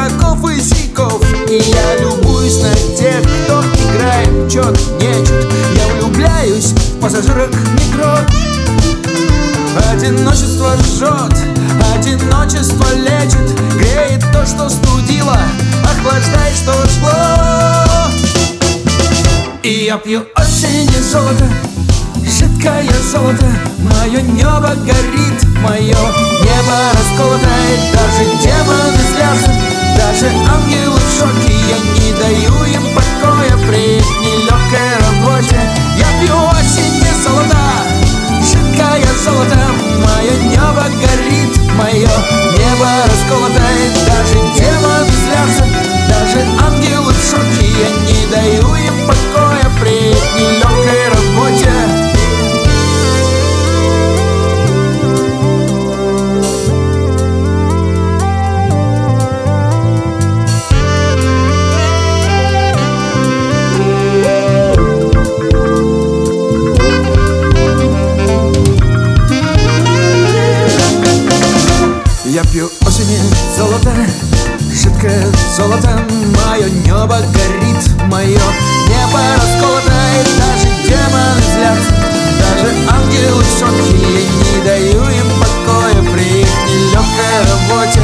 игроков и зиков. И я любуюсь на тех, кто играет чет, нечет. Я влюбляюсь в пассажирок метро. Одиночество жжет, одиночество лечит, греет то, что студило, охлаждает, что жгло. И я пью осень и золото, жидкое золото. Мое небо горит, мое небо расколото. И даже демоны злятся, даже ангелы в шоке. Я не даю им покоя при их нелегкой работе. Я пью осень и золото, жидкое золото. Мое небо горит, мое небо расколото. И даже демоны злятся, даже ангелы в шоке. Я не даю им покоя при их нелегкой работе. Я пью осени золото, жидкое золото. Мое небо горит, мое небо расколото. И даже демоны злятся, даже ангелы в шоке. Я не даю им покоя при их нелегкой работе.